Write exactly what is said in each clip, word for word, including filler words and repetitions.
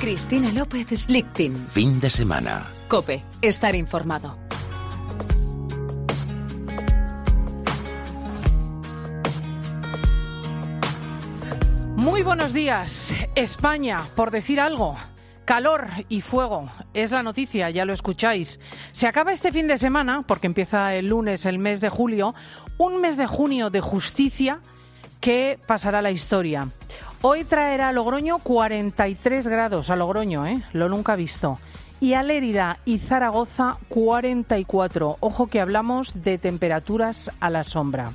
Cristina López Slichting. Fin de semana. COPE. Estar informado. Muy buenos días. España, por decir algo. Calor y fuego es la noticia, ya lo escucháis. Se acaba este fin de semana, porque empieza el lunes, el mes de julio, un mes de junio de justicia que pasará a la historia. Hoy traerá a Logroño cuarenta y tres grados, a Logroño, ¿eh? Lo nunca visto. Y a Lérida y Zaragoza cuarenta y cuatro. Ojo que hablamos de temperaturas a la sombra.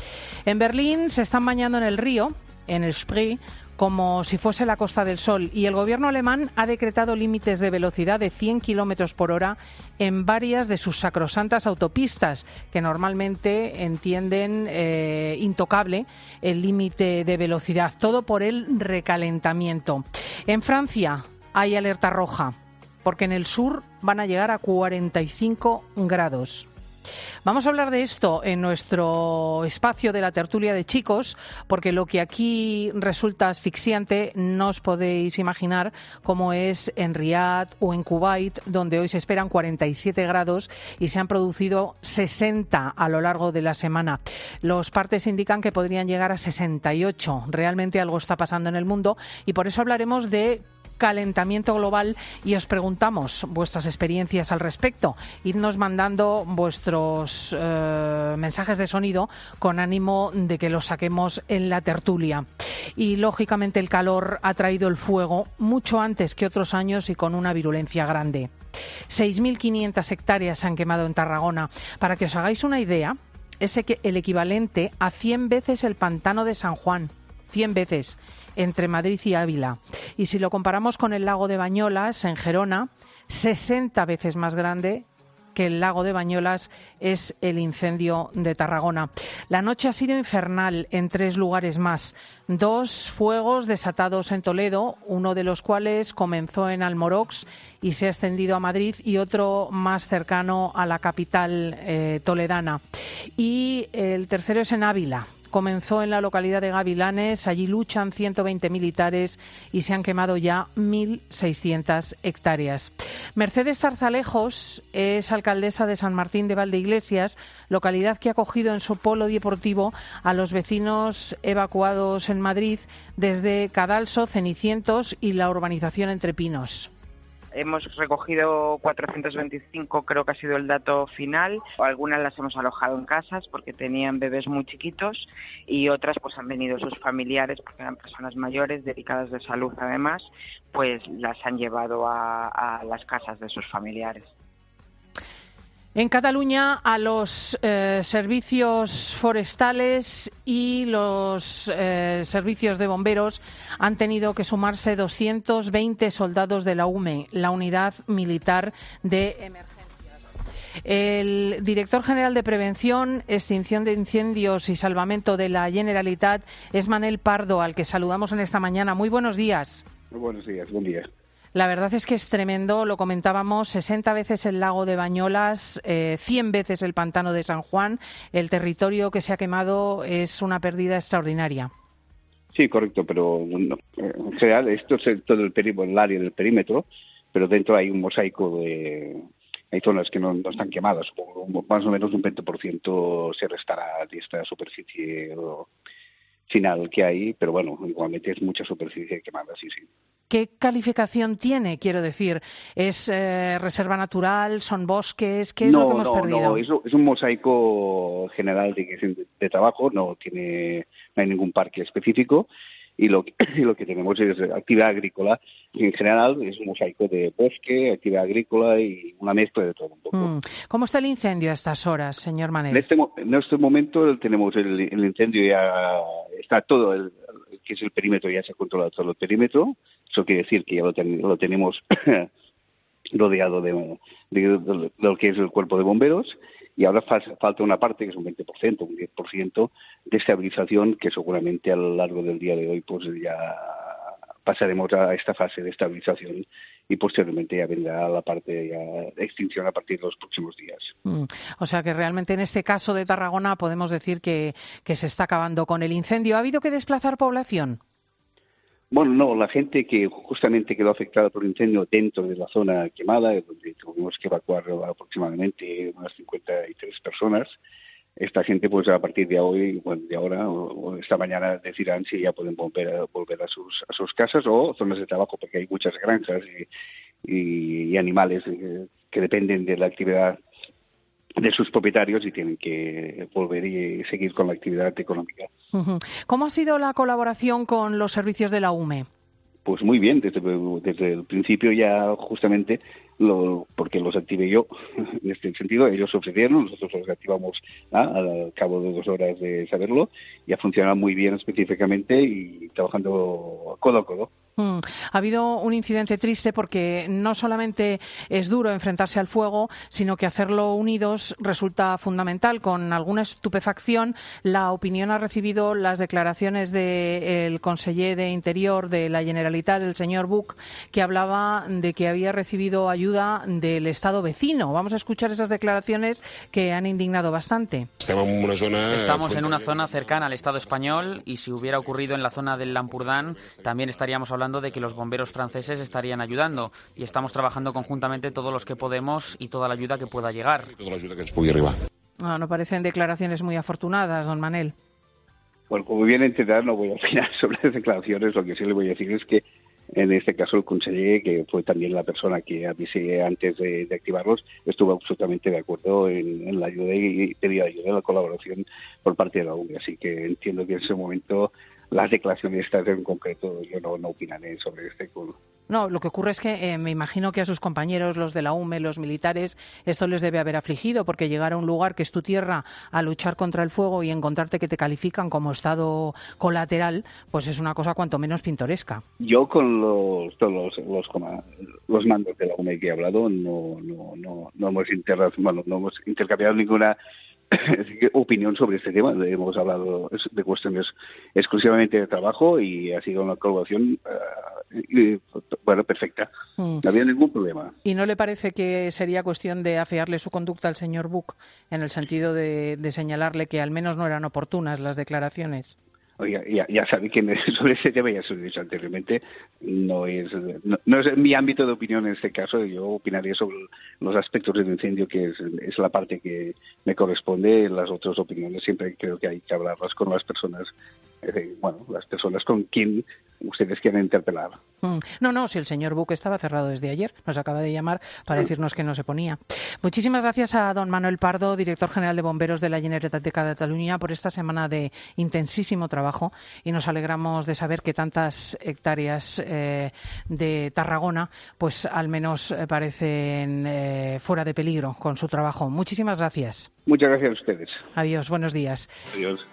En Berlín se están bañando en el río, en el Spree, como si fuese la Costa del Sol, y el gobierno alemán ha decretado límites de velocidad de cien kilómetros por hora en varias de sus sacrosantas autopistas, que normalmente entienden eh, intocable el límite de velocidad, todo por el recalentamiento. En Francia hay alerta roja, porque en el sur van a llegar a cuarenta y cinco grados. Vamos a hablar de esto en nuestro espacio de la tertulia de chicos, porque lo que aquí resulta asfixiante no os podéis imaginar cómo es en Riad o en Kuwait, donde hoy se esperan cuarenta y siete grados y se han producido sesenta a lo largo de la semana. Los partes indican que podrían llegar a sesenta y ocho. Realmente algo está pasando en el mundo y por eso hablaremos de calentamiento global y os preguntamos vuestras experiencias al respecto. Idnos mandando vuestros eh, mensajes de sonido con ánimo de que los saquemos en la tertulia. Y lógicamente el calor ha traído el fuego mucho antes que otros años y con una virulencia grande. seis mil quinientas hectáreas se han quemado en Tarragona. Para que os hagáis una idea, es el equivalente a cien veces el pantano de San Juan. cien veces. Entre Madrid y Ávila. Y si lo comparamos con el lago de Bañolas, en Gerona, sesenta veces más grande que el lago de Bañolas es el incendio de Tarragona. La noche ha sido infernal en tres lugares más. Dos fuegos desatados en Toledo, uno de los cuales comenzó en Almorox y se ha extendido a Madrid, y otro más cercano a la capital eh, toledana. Y el tercero es en Ávila. Comenzó en la localidad de Gavilanes, allí luchan ciento veinte militares y se han quemado ya mil seiscientas hectáreas. Mercedes Zarzalejos es alcaldesa de San Martín de Valdeiglesias, localidad que ha acogido en su polo deportivo a los vecinos evacuados en Madrid desde Cadalso, Cenicientos y la urbanización Entre Pinos. Hemos recogido cuatrocientos veinticinco, creo que ha sido el dato final. Algunas las hemos alojado en casas porque tenían bebés muy chiquitos y otras pues han venido sus familiares, porque eran personas mayores, dedicadas de salud además, pues las han llevado a, a las casas de sus familiares. En Cataluña, a los eh, servicios forestales y los eh, servicios de bomberos han tenido que sumarse doscientos veinte soldados de la U M E, la Unidad Militar de Emergencias. El director general de Prevención, Extinción de Incendios y Salvamento de la Generalitat es Manel Pardo, al que saludamos en esta mañana. Muy buenos días. Muy buenos días, buen día. La verdad es que es tremendo, lo comentábamos, sesenta veces el lago de Bañolas, eh, cien veces el pantano de San Juan. El territorio que se ha quemado es una pérdida extraordinaria. Sí, correcto, pero no, en general esto es todo el, perímetro, el área del perímetro, pero dentro hay un mosaico de... Hay zonas que no, no están quemadas, más o menos un veinte por ciento se restará de esta superficie final que hay, pero bueno, igualmente es mucha superficie quemada, sí, sí. ¿Qué calificación tiene? Quiero decir, ¿es eh, reserva natural? ¿Son bosques? ¿Qué es no, lo que hemos no, perdido? No, es, es un mosaico general de, de, de trabajo, no tiene, no hay ningún parque específico, y lo, y lo que tenemos es actividad agrícola. En general es un mosaico de bosque, actividad agrícola y una mezcla de todo un poco. Mm. ¿Cómo está el incendio a estas horas, señor Manel? En este, en este momento tenemos el, el incendio ya, está todo, el, que es el perímetro, ya se ha controlado todo el perímetro. Eso quiere decir que ya lo, ten, lo tenemos rodeado de, de, de, de lo que es el cuerpo de bomberos, y ahora fa, falta una parte, que es un veinte por ciento, un diez por ciento de estabilización, que seguramente a lo largo del día de hoy pues ya pasaremos a esta fase de estabilización y posteriormente ya vendrá la parte ya de extinción a partir de los próximos días. Mm. O sea que realmente en este caso de Tarragona podemos decir que, que se está acabando con el incendio. ¿Ha habido que desplazar población? Bueno, no, la gente que justamente quedó afectada por el incendio dentro de la zona quemada, donde tuvimos que evacuar aproximadamente unas cincuenta y tres personas, esta gente pues a partir de hoy, bueno, de ahora o, o esta mañana decidirán si ya pueden volver a, volver a sus a sus casas o zonas de trabajo, porque hay muchas granjas y, y, y animales que, que dependen de la actividad de sus propietarios y tienen que volver y seguir con la actividad económica. ¿Cómo ha sido la colaboración con los servicios de la U M E? Pues muy bien, desde, desde el principio ya justamente, lo, porque los activé yo, en este sentido, ellos ofrecieron, nosotros los activamos ¿ah? al cabo de dos horas de saberlo, y ha funcionado muy bien específicamente y trabajando codo a codo. Mm. Ha habido un incidente triste porque no solamente es duro enfrentarse al fuego, sino que hacerlo unidos resulta fundamental. Con alguna estupefacción, la opinión ha recibido las declaraciones del conseller de Interior de la Generalitat, el señor Buch, que hablaba de que había recibido ayuda del Estado vecino. Vamos a escuchar esas declaraciones que han indignado bastante. Estamos en una zona, Estamos en una zona cercana al Estado español y si hubiera ocurrido en la zona del Lampurdán, también estaríamos hablando de que los bomberos franceses estarían ayudando y estamos trabajando conjuntamente todos los que podemos y toda la ayuda que pueda llegar. Toda la ayuda que nos pueda arribar. No, no parecen declaraciones muy afortunadas, don Manel. Bueno, como bien entenderá, no voy a opinar sobre las declaraciones. Lo que sí le voy a decir es que en este caso el conseller, que fue también la persona que avisé antes de, de activarlos, estuvo absolutamente de acuerdo en, en la ayuda y pedía ayuda, la colaboración por parte de la U M E. Así que entiendo que en ese momento las declaraciones estas en concreto yo no, no opinaré sobre este. No, lo que ocurre es que eh, me imagino que a sus compañeros, los de la U M E, los militares, esto les debe haber afligido, porque llegar a un lugar que es tu tierra a luchar contra el fuego y encontrarte que te califican como estado colateral, pues es una cosa cuanto menos pintoresca. Yo con los todos los, los, los mandos de la U M E que he hablado no no no no hemos inter, bueno, no hemos intercambiado ninguna opinión sobre este tema. Hemos hablado de cuestiones exclusivamente de trabajo y ha sido una colaboración uh, bueno, perfecta. Mm. No había ningún problema. ¿Y no le parece que sería cuestión de afearle su conducta al señor Buch en el sentido de, de señalarle que al menos no eran oportunas las declaraciones? Oiga, ya, ya sabe que sobre ese tema, ya se lo he dicho anteriormente, no es, no, no es mi ámbito de opinión en este caso. Yo opinaría sobre los aspectos del incendio, que es, es la parte que me corresponde. Las otras opiniones siempre creo que hay que hablarlas con las personas, eh, bueno, las personas con quien ustedes quieran interpelar. Mm. No, no, si el señor Buch estaba cerrado desde ayer, nos acaba de llamar para decirnos que no se ponía. Muchísimas gracias a don Manuel Pardo, director general de Bomberos de la Generalitat de Cataluña, por esta semana de intensísimo trabajo, y nos alegramos de saber que tantas hectáreas eh, de Tarragona pues al menos eh, parecen eh, fuera de peligro con su trabajo. Muchísimas gracias. Muchas gracias a ustedes. Adiós, buenos días. Adiós.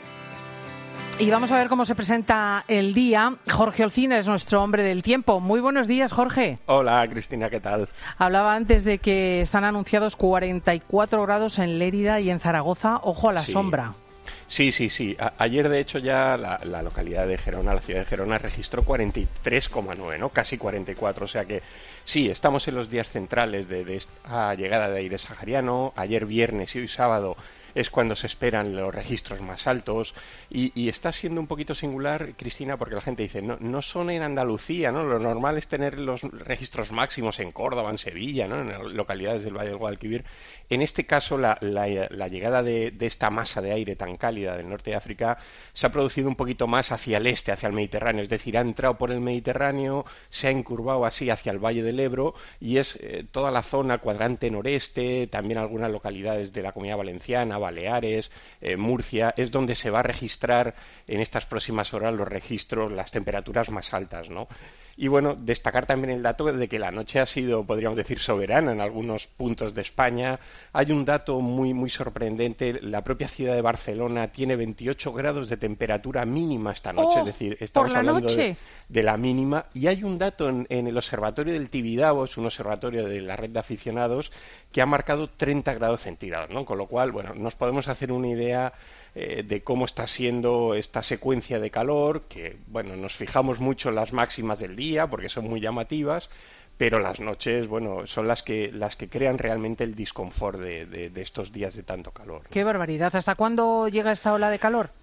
Y vamos a ver cómo se presenta el día. Jorge Olcina es nuestro hombre del tiempo. Muy buenos días, Jorge. Hola, Cristina, ¿qué tal? Hablaba antes de que están anunciados cuarenta y cuatro grados en Lérida y en Zaragoza. Ojo a la sí. sombra. Sí, sí, sí. A- ayer, de hecho, ya la, la localidad de Gerona, la ciudad de Gerona, registró cuarenta y tres coma nueve, ¿no? Casi cuarenta y cuatro. O sea que sí, estamos en los días centrales de, de esta llegada de aire sahariano. Ayer viernes y hoy sábado es cuando se esperan los registros más altos y, y está siendo un poquito singular, Cristina, porque la gente dice, no, no son en Andalucía, ¿no? Lo normal es tener los registros máximos en Córdoba, en Sevilla, ¿no? En localidades del Valle del Guadalquivir. En este caso, la, la, la llegada de, de esta masa de aire tan cálida del norte de África se ha producido un poquito más hacia el este, hacia el Mediterráneo, es decir, ha entrado por el Mediterráneo, se ha encurvado así hacia el Valle del Ebro y es eh, toda la zona cuadrante noreste, también algunas localidades de la Comunidad Valenciana, Baleares, eh, Murcia, es donde se va a registrar en estas próximas horas los registros, las temperaturas más altas, ¿no? Y bueno, destacar también el dato de que la noche ha sido, podríamos decir, soberana en algunos puntos de España. Hay un dato muy, muy sorprendente. La propia ciudad de Barcelona tiene veintiocho grados de temperatura mínima esta noche. Oh, es decir, estamos ¿por la hablando noche? de, de la mínima. Y hay un dato en, en el observatorio del Tibidabo, es un observatorio de la red de aficionados, que ha marcado treinta grados centígrados, ¿no? Con lo cual, bueno, nos podemos hacer una idea eh, de cómo está siendo esta secuencia de calor, que, bueno, nos fijamos mucho en las máximas del día porque son muy llamativas, pero las noches, bueno, son las que las que crean realmente el disconfort de, de, de estos días de tanto calor, ¿no? Qué barbaridad. ¿Hasta cuándo llega esta ola de calor?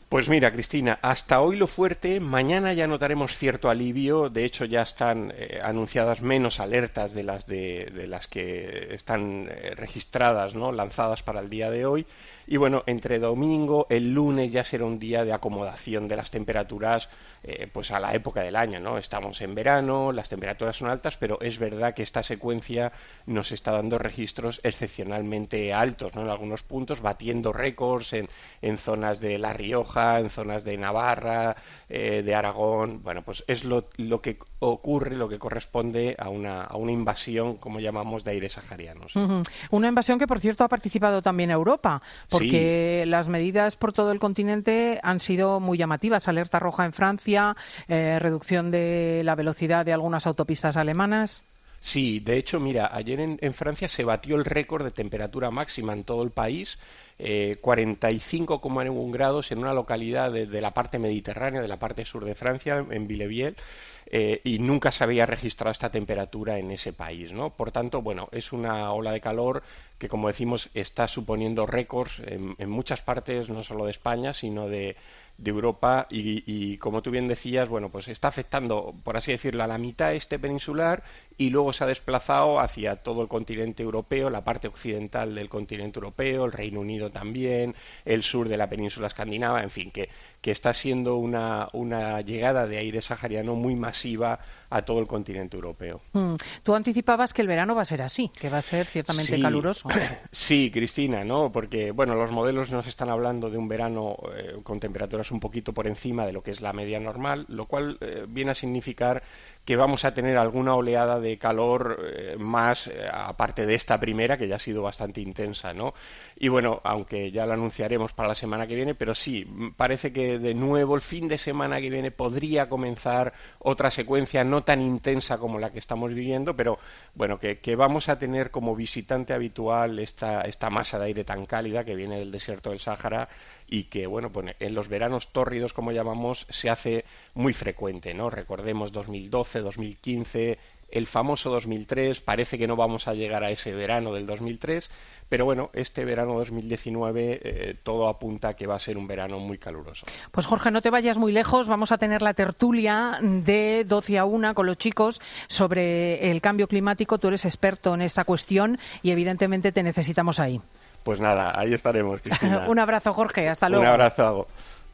Pues mira, Cristina, hasta hoy lo fuerte, mañana ya notaremos cierto alivio, de hecho ya están eh, anunciadas menos alertas de las de, de las que están eh, registradas, ¿no?, lanzadas para el día de hoy. Y bueno, entre domingo, el lunes ya será un día de acomodación de las temperaturas eh, pues a la época del año, ¿no? Estamos en verano, las temperaturas son altas, pero es verdad que esta secuencia nos está dando registros excepcionalmente altos, ¿no?, en algunos puntos, batiendo récords en, en zonas de La Rioja, en zonas de Navarra, eh, de Aragón. Bueno, pues es lo, lo que ocurre, lo que corresponde a una, a una invasión, como llamamos, de aires saharianos. Uh-huh. Una invasión que, por cierto, ha participado también Europa, porque sí, las medidas por todo el continente han sido muy llamativas. Alerta roja en Francia, eh, reducción de la velocidad de algunas autopistas alemanas. Sí, de hecho, mira, ayer en, en Francia se batió el récord de temperatura máxima en todo el país, eh, cuarenta y cinco coma uno grados en una localidad de, de la parte mediterránea, de la parte sur de Francia, en Villeviel, eh, y nunca se había registrado esta temperatura en ese país, ¿no? Por tanto, bueno, es una ola de calor que, como decimos, está suponiendo récords en, en muchas partes, no solo de España, sino de, de Europa, y, y como tú bien decías, bueno, pues está afectando, por así decirlo, a la mitad este peninsular, y luego se ha desplazado hacia todo el continente europeo, la parte occidental del continente europeo, el Reino Unido también, el sur de la península escandinava, en fin, que, que está siendo una, una llegada de aire sahariano muy masiva a todo el continente europeo. Mm. Tú anticipabas que el verano va a ser así, que va a ser ciertamente sí, caluroso. Sí, Cristina, ¿no? Porque, bueno, los modelos nos están hablando de un verano eh, con temperaturas un poquito por encima de lo que es la media normal, lo cual eh, viene a significar que vamos a tener alguna oleada de calor eh, más, eh, aparte de esta primera, que ya ha sido bastante intensa, ¿no? Y bueno, aunque ya lo anunciaremos para la semana que viene, pero sí, parece que de nuevo el fin de semana que viene podría comenzar otra secuencia no tan intensa como la que estamos viviendo, pero bueno, que, que vamos a tener como visitante habitual esta, esta masa de aire tan cálida que viene del desierto del Sáhara, y que, bueno, pues en los veranos tórridos, como llamamos, se hace muy frecuente, ¿no? Recordemos dos mil doce, dos mil quince, el famoso dos mil tres, parece que no vamos a llegar a ese verano del dos mil tres, pero bueno, este verano dos mil diecinueve eh, todo apunta a que va a ser un verano muy caluroso. Pues Jorge, no te vayas muy lejos, vamos a tener la tertulia de doce a una con los chicos sobre el cambio climático. Tú eres experto en esta cuestión y evidentemente te necesitamos ahí. Pues nada, ahí estaremos, Cristina. Un abrazo, Jorge, hasta luego. Un abrazo.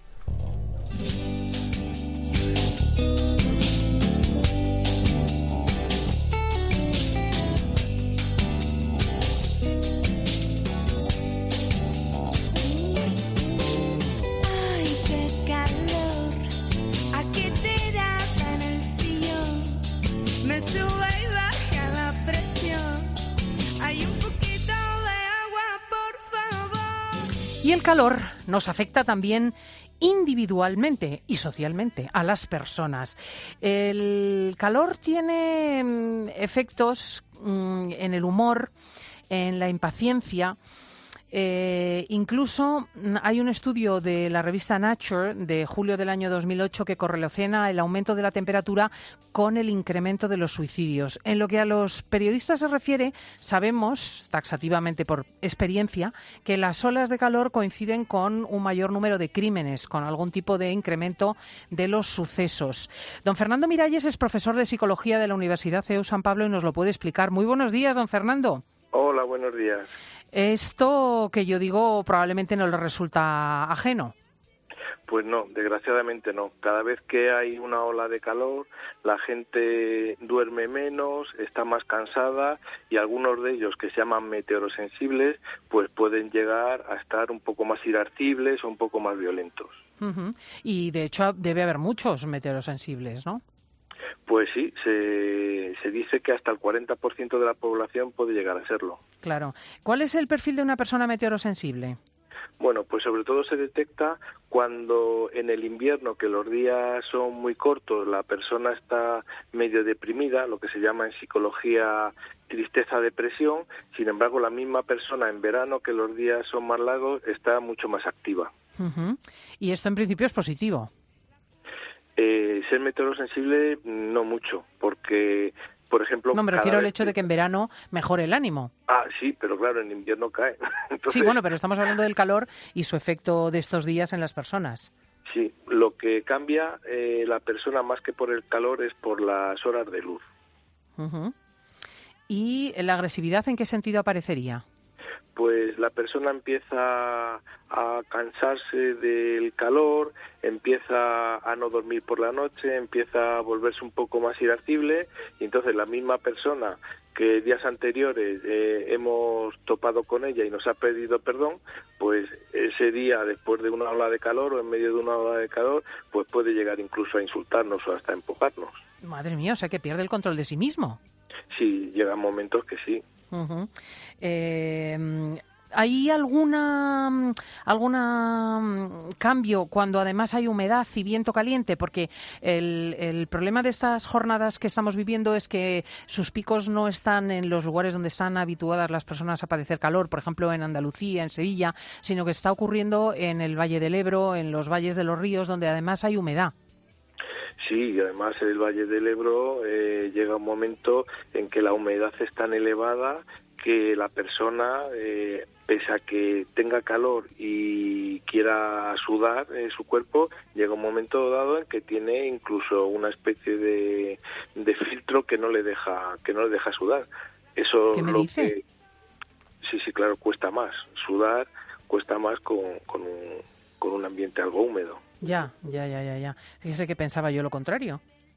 Ay, qué calor, aquí tirada en el sillón, me sube y baja la presión, hay un poquito. Y el calor nos afecta también individualmente y socialmente a las personas. El calor tiene efectos mmm, en el humor, en la impaciencia. Eh, incluso hay un estudio de la revista Nature de julio del año dos mil ocho que correlaciona el aumento de la temperatura con el incremento de los suicidios. En lo que a los periodistas se refiere, sabemos, taxativamente por experiencia, que las olas de calor coinciden con un mayor número de crímenes, con algún tipo de incremento de los sucesos. Don Fernando Miralles es profesor de Psicología de la Universidad C E U San Pablo y nos lo puede explicar. Muy buenos días, don Fernando. Hola, buenos días. Esto que yo digo probablemente no le resulta ajeno. Pues no, desgraciadamente no. Cada vez que hay una ola de calor, la gente duerme menos, está más cansada y algunos de ellos, que se llaman meteorosensibles, pues pueden llegar a estar un poco más irascibles o un poco más violentos. Uh-huh. Y de hecho debe haber muchos meteorosensibles, ¿no? Pues sí, se, se dice que hasta el cuarenta por ciento de la población puede llegar a serlo. Claro. ¿Cuál es el perfil de una persona meteorosensible? Bueno, pues sobre todo se detecta cuando en el invierno, que los días son muy cortos, la persona está medio deprimida, lo que se llama en psicología tristeza-depresión. Sin embargo, la misma persona en verano, que los días son más largos, está mucho más activa. Uh-huh. Y esto en principio es positivo. Eh, ser meteorosensible no mucho, porque por ejemplo... No, me refiero al hecho de que en verano mejore el ánimo. Ah, sí, pero claro, en invierno cae. Entonces... Sí, bueno, pero estamos hablando del calor y su efecto de estos días en las personas. Sí, lo que cambia eh, la persona más que por el calor es por las horas de luz. Uh-huh. ¿Y la agresividad en qué sentido aparecería? Pues la persona empieza a cansarse del calor, empieza a no dormir por la noche, empieza a volverse un poco más irascible y entonces la misma persona que días anteriores eh, hemos topado con ella y nos ha pedido perdón, pues ese día después de una ola de calor o en medio de una ola de calor, pues puede llegar incluso a insultarnos o hasta a empujarnos. Madre mía, o sea que pierde el control de sí mismo. Sí, llegan momentos que sí. Uh-huh. Eh, ¿Hay alguna alguna cambio cuando además hay humedad y viento caliente? Porque el, el problema de estas jornadas que estamos viviendo es que sus picos no están en los lugares donde están habituadas las personas a padecer calor, por ejemplo en Andalucía, en Sevilla, sino que está ocurriendo en el Valle del Ebro, en los valles de los ríos, donde además hay humedad. Sí, y además el Valle del Ebro eh, llega un momento en que la humedad es tan elevada que la persona, eh, pese a que tenga calor y quiera sudar en su cuerpo, llega un momento dado en que tiene incluso una especie de, de filtro que no le deja que no le deja sudar. Eso ¿Qué me lo dice? que sí, sí, claro, cuesta más sudar, cuesta más con, con un con un ambiente algo húmedo. Ya, ya, ya, ya, ya. Fíjese que pensaba yo lo contrario.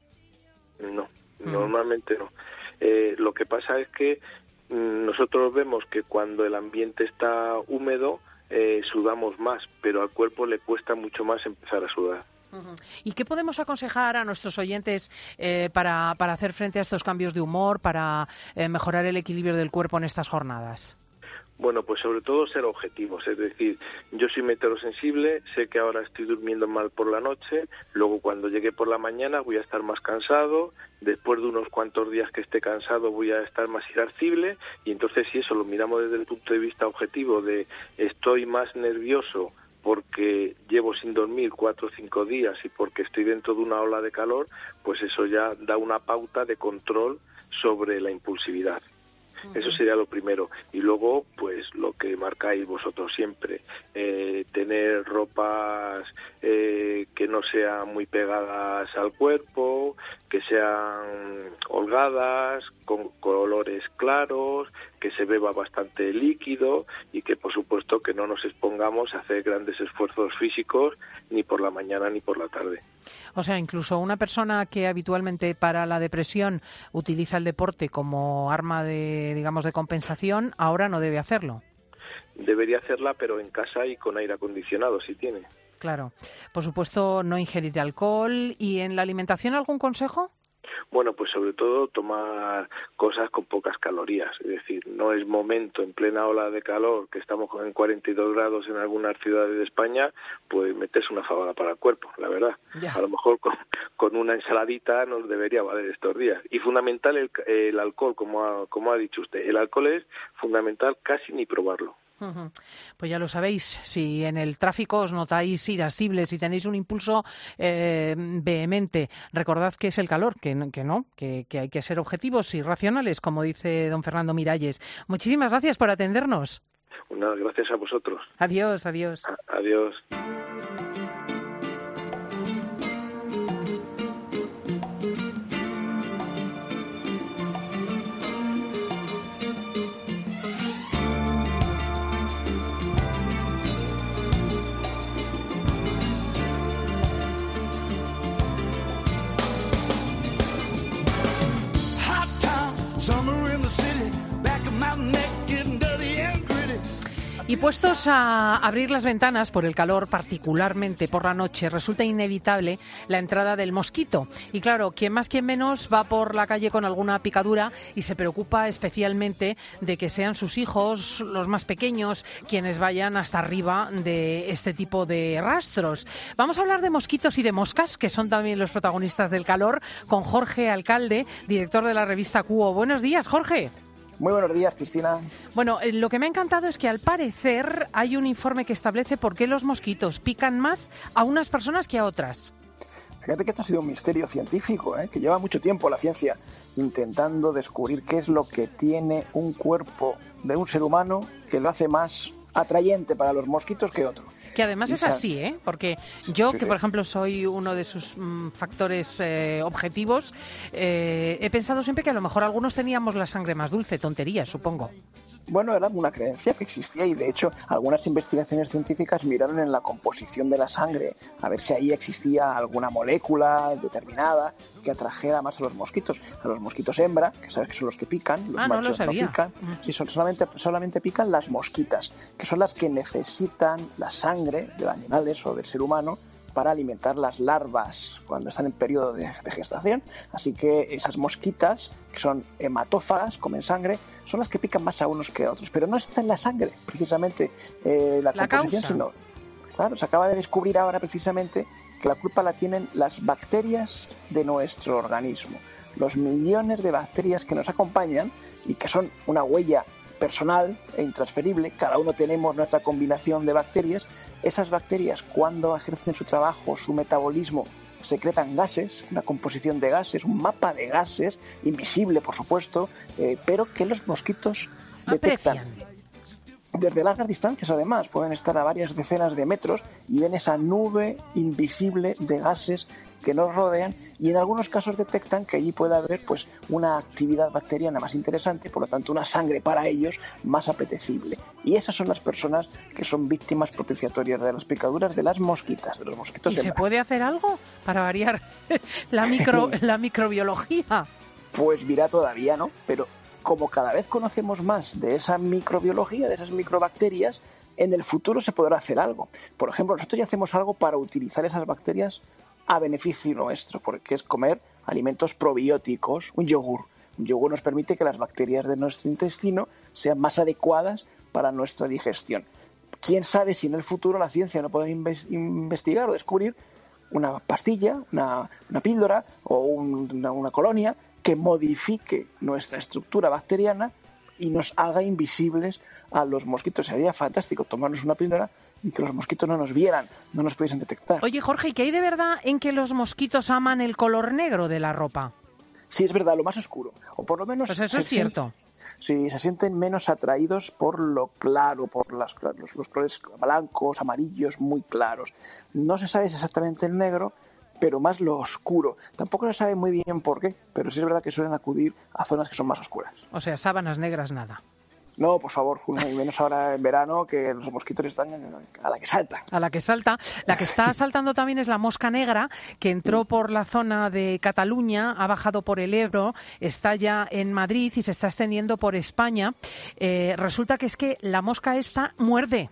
No, normalmente no. Eh, lo que pasa es que mm, nosotros vemos que cuando el ambiente está húmedo eh, sudamos más, pero al cuerpo le cuesta mucho más empezar a sudar. Uh-huh. ¿Y qué podemos aconsejar a nuestros oyentes eh, para, para hacer frente a estos cambios de humor, para eh, mejorar el equilibrio del cuerpo en estas jornadas? Bueno, pues sobre todo ser objetivos, es decir, yo soy meteorosensible, sé que ahora estoy durmiendo mal por la noche, luego cuando llegue por la mañana voy a estar más cansado, después de unos cuantos días que esté cansado voy a estar más irascible y entonces si eso lo miramos desde el punto de vista objetivo de estoy más nervioso porque llevo sin dormir cuatro o cinco días y porque estoy dentro de una ola de calor, pues eso ya da una pauta de control sobre la impulsividad. Eso sería lo primero. Y luego, pues lo que marcáis vosotros siempre, eh, tener ropas eh, que no sean muy pegadas al cuerpo, que sean holgadas, con colores claros, que se beba bastante líquido y que, por supuesto, que no nos expongamos a hacer grandes esfuerzos físicos ni por la mañana ni por la tarde. O sea, incluso una persona que habitualmente para la depresión utiliza el deporte como arma de, digamos, de compensación, ahora no debe hacerlo. Debería hacerla, pero en casa y con aire acondicionado, si tiene. Claro. Por supuesto, no ingerir alcohol. ¿Y en la alimentación algún consejo? Bueno, pues sobre todo tomar cosas con pocas calorías, es decir, no es momento en plena ola de calor, que estamos en cuarenta y dos grados en algunas ciudades de España, pues meterse una fabada para el cuerpo, la verdad. Ya. A lo mejor con, con una ensaladita nos debería valer estos días. Y fundamental el, el alcohol, como ha, como ha dicho usted, el alcohol es fundamental casi ni probarlo. Uh-huh. Pues ya lo sabéis, si en el tráfico os notáis irascibles, si tenéis un impulso eh, vehemente, recordad que es el calor, que, que no, que, que hay que ser objetivos y racionales, como dice don Fernando Miralles. Muchísimas gracias por atendernos. Una, gracias a vosotros. Adiós, adiós. A, adiós. Y puestos a abrir las ventanas por el calor, particularmente por la noche, resulta inevitable la entrada del mosquito. Y claro, quien más, quien menos va por la calle con alguna picadura y se preocupa especialmente de que sean sus hijos, los más pequeños, quienes vayan hasta arriba de este tipo de rastros. Vamos a hablar de mosquitos y de moscas, que son también los protagonistas del calor, con Jorge Alcalde, director de la revista Cuo. Buenos días, Jorge. Muy buenos días, Cristina. Bueno, eh, lo que me ha encantado es que al parecer hay un informe que establece por qué los mosquitos pican más a unas personas que a otras. Fíjate que esto ha sido un misterio científico, ¿eh? que lleva mucho tiempo la ciencia intentando descubrir qué es lo que tiene un cuerpo de un ser humano que lo hace más atrayente para los mosquitos que otro. Que además es así, ¿eh? Porque yo, que por ejemplo soy uno de sus mm, factores eh, objetivos, eh, he pensado siempre que a lo mejor algunos teníamos la sangre más dulce, tontería, supongo. Bueno, era una creencia que existía y de hecho algunas investigaciones científicas miraron en la composición de la sangre a ver si ahí existía alguna molécula determinada que atrajera más a los mosquitos. A los mosquitos hembra, que sabes que son los que pican, los ah, no machos lo no pican, sí, son, solamente, solamente pican las mosquitas, que son las que necesitan la sangre de los animales o del ser humano para alimentar las larvas cuando están en periodo de, de gestación. Así que esas mosquitas, que son hematófagas, comen sangre, son las que pican más a unos que a otros. Pero no está en la sangre, precisamente, eh, la, la composición, causa. sino... Claro, se acaba de descubrir ahora precisamente que la culpa la tienen las bacterias de nuestro organismo. Los millones de bacterias que nos acompañan y que son una huella personal e intransferible, cada uno tenemos nuestra combinación de bacterias. Esas bacterias, cuando ejercen su trabajo, su metabolismo, secretan gases, una composición de gases, un mapa de gases, invisible por supuesto, eh, pero que los mosquitos detectan. Aprecian. Desde largas distancias, además, pueden estar a varias decenas de metros y ven esa nube invisible de gases que nos rodean y en algunos casos detectan que allí puede haber pues una actividad bacteriana más interesante, por lo tanto una sangre para ellos más apetecible. Y esas son las personas que son víctimas propiciatorias de las picaduras de las mosquitas, de los mosquitos ¿Y de se mar. puede hacer algo para variar la, micro, la microbiología? Pues mira, todavía no, pero como cada vez conocemos más de esa microbiología, de esas microbacterias, en el futuro se podrá hacer algo. Por ejemplo, nosotros ya hacemos algo para utilizar esas bacterias a beneficio nuestro, porque es comer alimentos probióticos, un yogur. Un yogur nos permite que las bacterias de nuestro intestino sean más adecuadas para nuestra digestión. ¿Quién sabe si en el futuro la ciencia no puede inves- investigar o descubrir una pastilla, una, una píldora o un, una, una colonia que modifique nuestra estructura bacteriana y nos haga invisibles a los mosquitos? Sería fantástico tomarnos una píldora y que los mosquitos no nos vieran, no nos pudiesen detectar. Oye, Jorge, ¿y qué hay de verdad en que los mosquitos aman el color negro de la ropa? Sí, es verdad, lo más oscuro. O por lo menos... Pues eso es cierto. Sí, se sienten menos atraídos por lo claro, por las, los, los colores blancos, amarillos, muy claros. No se sabe exactamente el negro, pero más lo oscuro. Tampoco se sabe muy bien por qué, pero sí es verdad que suelen acudir a zonas que son más oscuras. O sea, sábanas negras, nada. No, por favor, y menos ahora en verano, que los mosquitos están a la que salta. A la que salta. La que está saltando también es la mosca negra, que entró por la zona de Cataluña, ha bajado por el Ebro, está ya en Madrid y se está extendiendo por España. Eh, resulta que es que la mosca esta muerde.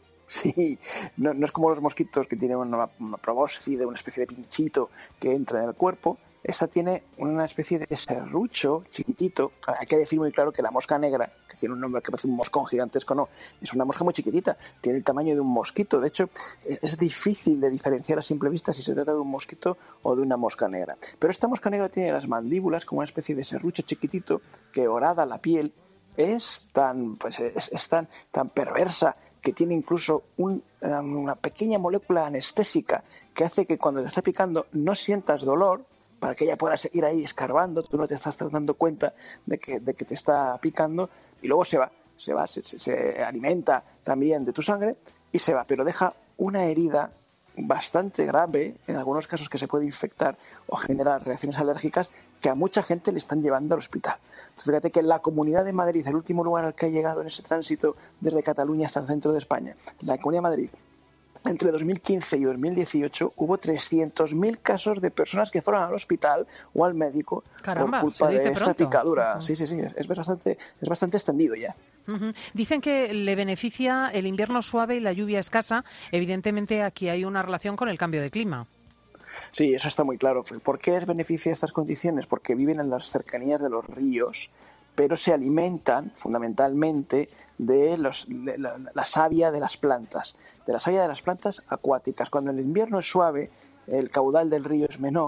Sí, no, no es como los mosquitos que tienen una, una probóscide, una especie de pinchito que entra en el cuerpo. Esta tiene una especie de serrucho chiquitito. Hay que decir muy claro que la mosca negra, que tiene un nombre que parece un moscón gigantesco, no, es una mosca muy chiquitita, tiene el tamaño de un mosquito. De hecho, es difícil de diferenciar a simple vista si se trata de un mosquito o de una mosca negra. Pero esta mosca negra tiene las mandíbulas como una especie de serrucho chiquitito que horada la piel. Es tan, pues es, es tan, tan perversa que tiene incluso un, una pequeña molécula anestésica que hace que cuando te está picando no sientas dolor, para que ella pueda seguir ahí escarbando, tú no te estás dando cuenta de que, de que te está picando, y luego se va, se va, se, se, se alimenta también de tu sangre y se va, pero deja una herida bastante grave, en algunos casos que se puede infectar o generar reacciones alérgicas, que a mucha gente le están llevando al hospital. Entonces, fíjate que la Comunidad de Madrid, el último lugar al que ha llegado en ese tránsito desde Cataluña hasta el centro de España, la Comunidad de Madrid, entre dos mil quince y dos mil dieciocho hubo trescientos mil casos de personas que fueron al hospital o al médico Caramba, por culpa se dice de esta pronto. picadura. Uh-huh. Sí, sí, sí, es, es bastante, es bastante extendido ya. Uh-huh. Dicen que le beneficia el invierno suave y la lluvia escasa. Evidentemente aquí hay una relación con el cambio de clima. Sí, eso está muy claro. ¿Por qué les beneficia estas condiciones? Porque viven en las cercanías de los ríos, pero se alimentan fundamentalmente de, los, de la, la savia de las plantas, de la savia de las plantas acuáticas. Cuando el invierno es suave, el caudal del río es menor,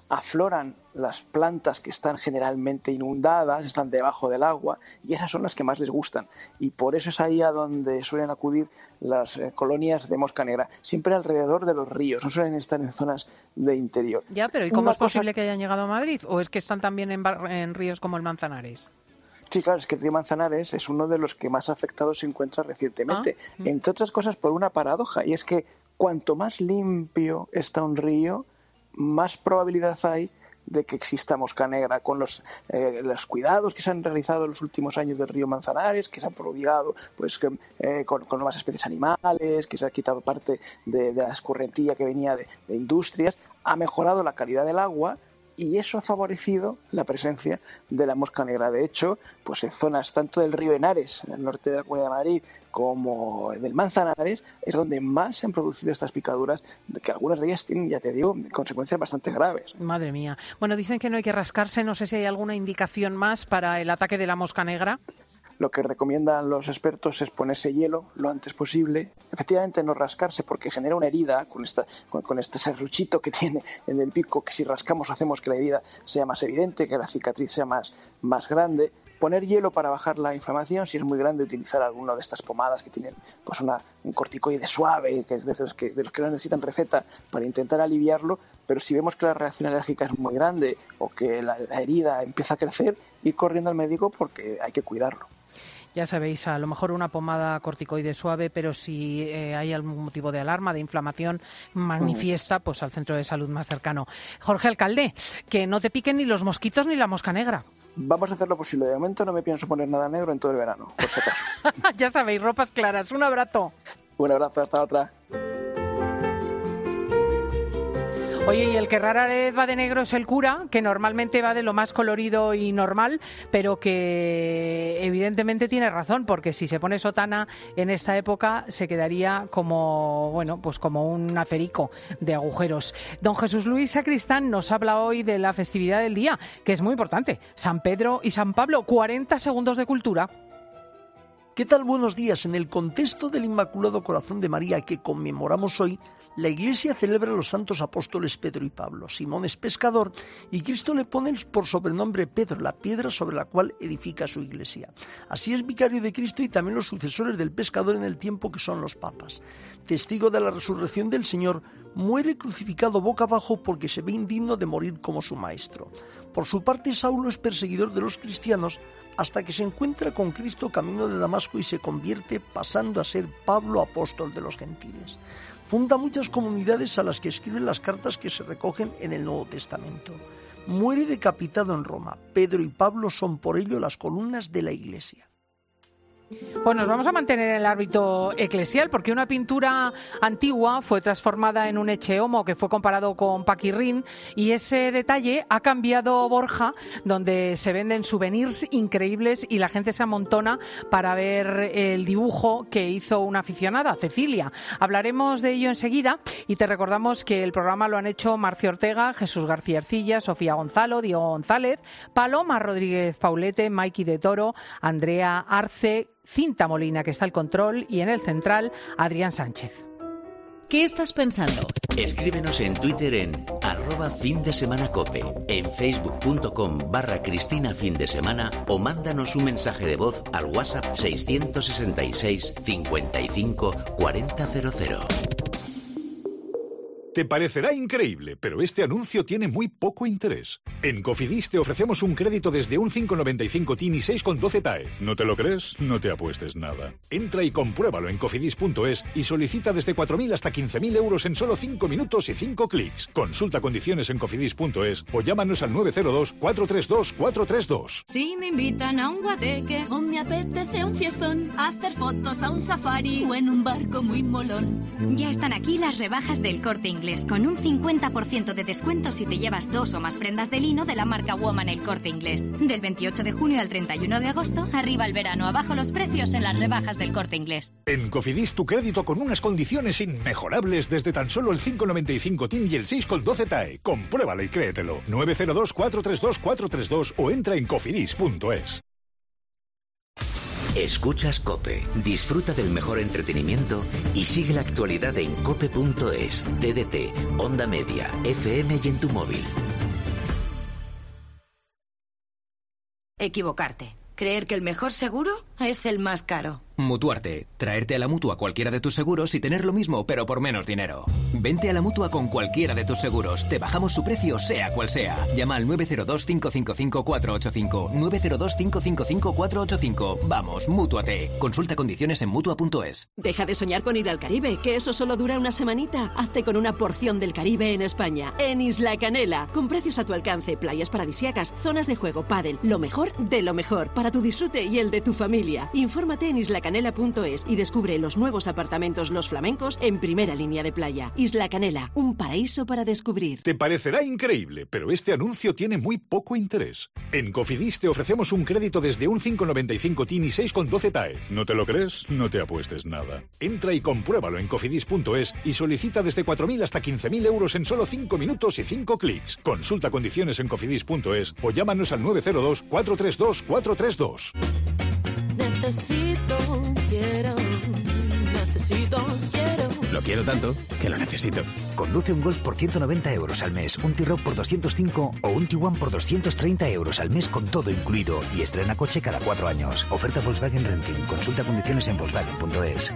afloran las plantas que están generalmente inundadas, están debajo del agua, y esas son las que más les gustan. Y por eso es ahí a donde suelen acudir las eh, colonias de mosca negra, siempre alrededor de los ríos, no suelen estar en zonas de interior. Ya, pero ¿y cómo Una es posible cosa... que hayan llegado a Madrid? ¿O es que están también en, bar... en ríos como el Manzanares? Sí, claro, es que el río Manzanares es uno de los que más afectados se encuentra recientemente, ah, entre otras cosas por una paradoja, y es que cuanto más limpio está un río, más probabilidad hay de que exista mosca negra, con los, eh, los cuidados que se han realizado en los últimos años del río Manzanares, que se han prodigado pues, eh, con, con nuevas especies animales, que se ha quitado parte de, de la escurrentía que venía de, de industrias, ha mejorado la calidad del agua, y eso ha favorecido la presencia de la mosca negra. De hecho, pues en zonas tanto del río Henares, en el norte de la Comunidad de Madrid, como del Manzanares, es donde más se han producido estas picaduras, que algunas de ellas tienen, ya te digo, consecuencias bastante graves. Madre mía. Bueno, dicen que no hay que rascarse, no sé si hay alguna indicación más para el ataque de la mosca negra. Lo que recomiendan los expertos es ponerse hielo lo antes posible. Efectivamente, no rascarse porque genera una herida con, esta, con, con este serruchito que tiene en el pico, que si rascamos hacemos que la herida sea más evidente, que la cicatriz sea más, más grande. Poner hielo para bajar la inflamación, si es muy grande, utilizar alguna de estas pomadas que tienen pues una, un corticoide suave, que es de los que, de los que no necesitan receta, para intentar aliviarlo. Pero si vemos que la reacción alérgica es muy grande o que la, la herida empieza a crecer, ir corriendo al médico porque hay que cuidarlo. Ya sabéis, a lo mejor una pomada corticoide suave, pero si eh, hay algún motivo de alarma, de inflamación manifiesta, pues al centro de salud más cercano. Jorge Alcalde, que no te piquen ni los mosquitos ni la mosca negra. Vamos a hacer lo posible. De momento no me pienso poner nada negro en todo el verano, por si acaso. Ya sabéis, ropas claras. Un abrazo. Un abrazo, hasta otra. Oye, y el que rara vez va de negro es el cura, que normalmente va de lo más colorido y normal, pero que evidentemente tiene razón, porque si se pone sotana en esta época se quedaría como, bueno, pues como un acerico de agujeros. Don Jesús Luis Sacristán nos habla hoy de la festividad del día, que es muy importante. San Pedro y San Pablo, cuarenta segundos de cultura. ¿Qué tal? Buenos días. En el contexto del Inmaculado Corazón de María que conmemoramos hoy, la Iglesia celebra a los santos apóstoles Pedro y Pablo. Simón es pescador y Cristo le pone por sobrenombre Pedro, la piedra sobre la cual edifica su Iglesia. Así es vicario de Cristo y también los sucesores del pescador en el tiempo que son los papas. Testigo de la resurrección del Señor, muere crucificado boca abajo porque se ve indigno de morir como su maestro. Por su parte, Saulo es perseguidor de los cristianos hasta que se encuentra con Cristo camino de Damasco y se convierte, pasando a ser Pablo, apóstol de los gentiles. Funda muchas comunidades a las que escribe las cartas que se recogen en el Nuevo Testamento. Muere decapitado en Roma. Pedro y Pablo son por ello las columnas de la Iglesia. Pues nos vamos a mantener en el ámbito eclesial, porque una pintura antigua fue transformada en un Ecce Homo que fue comparado con Paquirrín, y ese detalle ha cambiado Borja, donde se venden souvenirs increíbles y la gente se amontona para ver el dibujo que hizo una aficionada, Cecilia. Hablaremos de ello enseguida y te recordamos que el programa lo han hecho Marcio Ortega, Jesús García Ercilla, Sofía Gonzalo, Diego González, Paloma Rodríguez Paulete, Maiki de Toro, Andrea Arce, Cinta Molina, que está al control, y en el central, Adrián Sánchez. ¿Qué estás pensando? Escríbenos en Twitter en arroba fin de semana cope, en facebook.com barra Cristina fin de semana o mándanos un mensaje de voz al WhatsApp seiscientos sesenta y seis cincuenta y cinco cuarenta cero cero. Te parecerá increíble, pero este anuncio tiene muy poco interés. En Cofidis te ofrecemos un crédito desde un cinco coma noventa y cinco T I N y seis coma doce T A E. ¿No te lo crees? No te apuestes nada. Entra y compruébalo en cofidis punto es y solicita desde cuatro mil hasta quince mil euros en solo cinco minutos y cinco clics. Consulta condiciones en cofidis punto es o llámanos al nueve cero dos cuatro tres dos cuatro tres dos. Si me invitan a un guateque o me apetece un fiestón, hacer fotos a un safari o en un barco muy molón. Ya están aquí las rebajas del Corte Inglés, con un cincuenta por ciento de descuento si te llevas dos o más prendas de lino de la marca Woman El Corte Inglés. Del veintiocho de junio al treinta y uno de agosto, arriba el verano, abajo los precios en las rebajas del Corte Inglés. En Cofidis tu crédito con unas condiciones inmejorables desde tan solo el cinco coma noventa y cinco T I N y el seis coma doce T A E. Compruébalo y créetelo. nueve cero dos cuatro tres dos cuatro tres dos o entra en cofidis punto es. Escuchas COPE, disfruta del mejor entretenimiento y sigue la actualidad en cope punto es, T D T, Onda Media, F M y en tu móvil. Equivocarte. Creer que el mejor seguro es el más caro. Mutuarte. Traerte a la Mutua cualquiera de tus seguros y tener lo mismo, pero por menos dinero. Vente a la Mutua con cualquiera de tus seguros. Te bajamos su precio, sea cual sea. Llama al nueve cero dos, cinco cinco cinco, cuatro ocho cinco. nueve cero dos, cinco cinco cinco, cuatro ocho cinco. Vamos, Mútuate. Consulta condiciones en Mutua punto es. Deja de soñar con ir al Caribe, que eso solo dura una semanita. Hazte con una porción del Caribe en España, en Isla Canela. Con precios a tu alcance, playas paradisíacas, zonas de juego, pádel, lo mejor de lo mejor, para tu disfrute y el de tu familia. Infórmate en isla canela punto es y descubre los nuevos apartamentos Los Flamencos en primera línea de playa. Isla Canela, un paraíso para descubrir. Te parecerá increíble, pero este anuncio tiene muy poco interés. En Cofidis te ofrecemos un crédito desde un cinco coma noventa y cinco T I N y seis coma doce T A E. ¿No te lo crees? No te apuestes nada. Entra y compruébalo en cofidis punto es y solicita desde cuatro mil hasta quince mil euros en solo cinco minutos y cinco clics. Consulta condiciones en cofidis punto es o llámanos al nueve cero dos, cuatro tres dos, cuatro tres dos. Necesito, quiero, necesito, quiero. Lo quiero tanto que lo necesito. Conduce un Golf por ciento noventa euros al mes, un T-Roc por doscientos cinco o un Tiguan por doscientos treinta euros al mes con todo incluido y estrena coche cada cuatro años. Oferta Volkswagen Renting. Consulta condiciones en volkswagen punto es.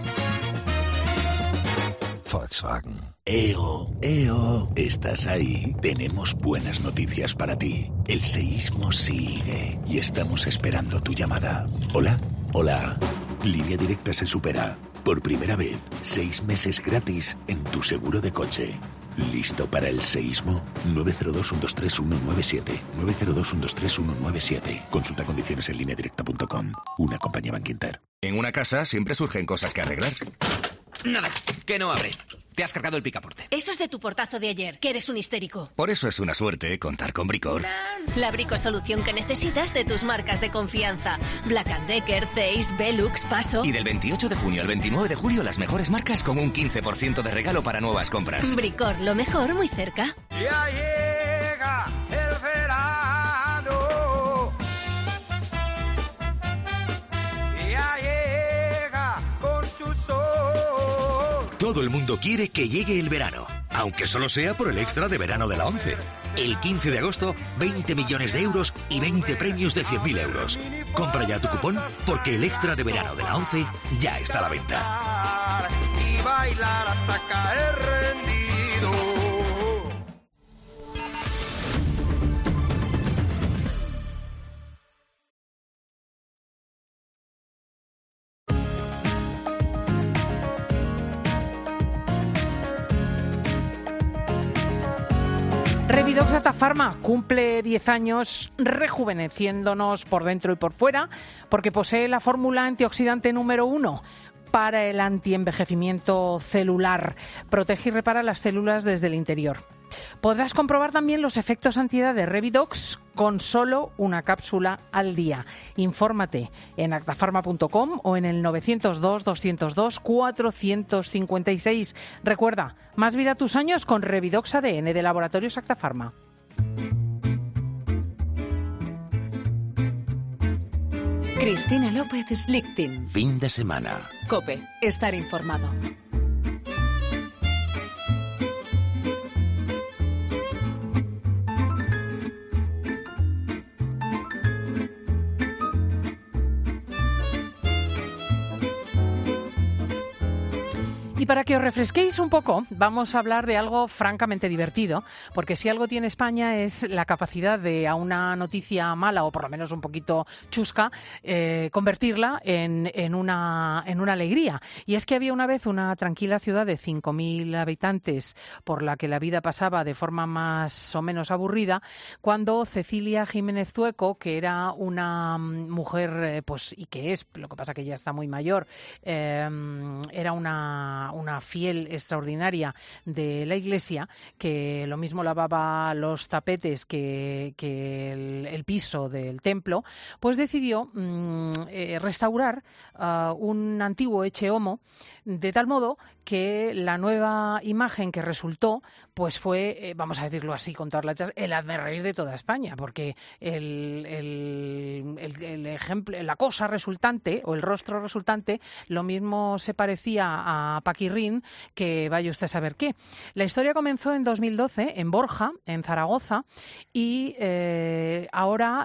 Volkswagen. Eo, Eo, ¿estás ahí? Tenemos buenas noticias para ti. El seísmo sigue y estamos esperando tu llamada. ¿Hola? Hola. Línea Directa se supera. Por primera vez, seis meses gratis en tu seguro de coche. ¿Listo para el seísmo? nueve cero dos, uno dos tres, uno nueve siete. nueve cero dos, uno dos tres, uno nueve siete. Consulta condiciones en línea directa punto com. Una compañía Bankinter. En una casa siempre surgen cosas que arreglar. Nada, que no abre. Te has cargado el picaporte. Eso es de tu portazo de ayer, que eres un histérico. Por eso es una suerte contar con Bricor. La bricosolución que necesitas de tus marcas de confianza. Black and Decker, Zeiss, Velux, Paso. Y del veintiocho de junio al veintinueve de julio, las mejores marcas con un quince por ciento de regalo para nuevas compras. Bricor, lo mejor muy cerca. Ya llega el verano. Ya llega con su sol. Todo el mundo quiere que llegue el verano, aunque solo sea por el extra de verano de la ONCE. El quince de agosto, veinte millones de euros y veinte premios de cien mil euros. Compra ya tu cupón porque el extra de verano de la ONCE ya está a la venta. Y bailar hasta caer rendido. Revidox Data Pharma cumple diez años rejuveneciéndonos por dentro y por fuera porque posee la fórmula antioxidante número uno para el antienvejecimiento celular. Protege y repara las células desde el interior. Podrás comprobar también los efectos antiedad de Revidox con solo una cápsula al día. Infórmate en actafarma punto com o en el nueve cero dos, doscientos dos, cuatrocientos cincuenta y seis. Recuerda, más vida a tus años con Revidox A D N de Laboratorios Actafarma. Cristina López Slichting. Fin de semana. COPE. Estar informado. Y para que os refresquéis un poco, vamos a hablar de algo francamente divertido, porque si algo tiene España es la capacidad de a una noticia mala, o por lo menos un poquito chusca, eh, convertirla en, en, una, en una alegría. Y es que había una vez una tranquila ciudad de cinco mil habitantes por la que la vida pasaba de forma más o menos aburrida, cuando Cecilia Jiménez Zueco, que era una mujer, eh, pues y que es, lo que pasa que ya está muy mayor, eh, era una... una fiel extraordinaria de la Iglesia, que lo mismo lavaba los tapetes que, que el, el piso del templo, pues decidió mmm, eh, restaurar uh, un antiguo Ecce Homo, de tal modo que la nueva imagen que resultó pues fue, eh, vamos a decirlo así con todas las letras, el hazmerreír de toda España, porque el, el, el, el ejemplo, la cosa resultante o el rostro resultante lo mismo se parecía a Paquita Paquirrín, que vaya usted a saber qué. La historia comenzó en dos mil doce en Borja, en Zaragoza, y eh, ahora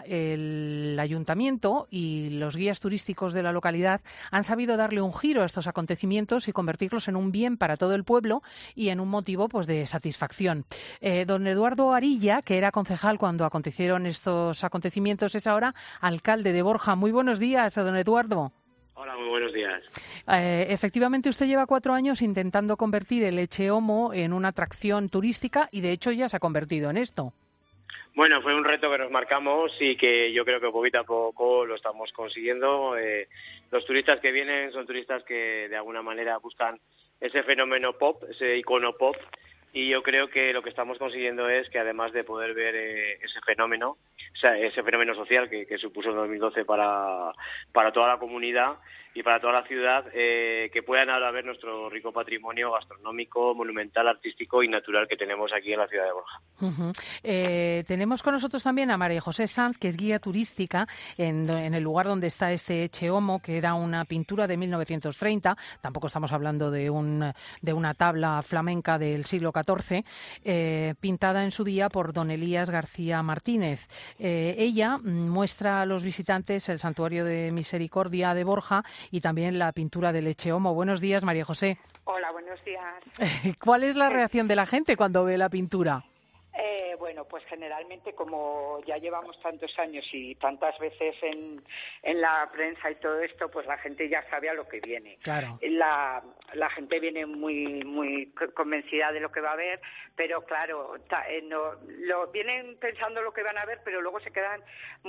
el ayuntamiento y los guías turísticos de la localidad han sabido darle un giro a estos acontecimientos y convertirlos en un bien para todo el pueblo y en un motivo pues de satisfacción. Eh, don Eduardo Arilla, que era concejal cuando acontecieron estos acontecimientos, es ahora alcalde de Borja. Muy buenos días, don Eduardo. Hola, muy buenos días. Eh, efectivamente, usted lleva cuatro años intentando convertir el Echeomo en una atracción turística y, de hecho, ya se ha convertido en esto. Bueno, fue un reto que nos marcamos y que yo creo que poquito a poco lo estamos consiguiendo. Eh, los turistas que vienen son turistas que, de alguna manera, buscan ese fenómeno pop, ese icono pop, y yo creo que lo que estamos consiguiendo es que, además de poder ver eh, ese fenómeno, o sea, ese fenómeno social que, que supuso en dos mil doce para, para toda la comunidad y para toda la ciudad, eh, que puedan ahora ver nuestro rico patrimonio gastronómico, monumental, artístico y natural que tenemos aquí en la ciudad de Borja. Uh-huh. Eh, tenemos con nosotros también a María José Sanz, que es guía turística en, en el lugar donde está este Echeomo, que era una pintura de mil novecientos treinta. Tampoco estamos hablando de, un, de una tabla flamenca del siglo catorce, eh, pintada en su día por don Elías García Martínez. Eh, ella muestra a los visitantes el Santuario de Misericordia de Borja y también la pintura del Echeomo. Buenos días, María José. Hola, buenos días. ¿Cuál es la reacción de la gente cuando ve la pintura? Eh, bueno, pues generalmente, como ya llevamos tantos años y tantas veces en, en la prensa y todo esto, pues la gente ya sabe a lo que viene. Claro. La, la gente viene muy muy convencida de lo que va a ver, pero claro, ta, eh, no, lo vienen pensando lo que van a ver, pero luego se quedan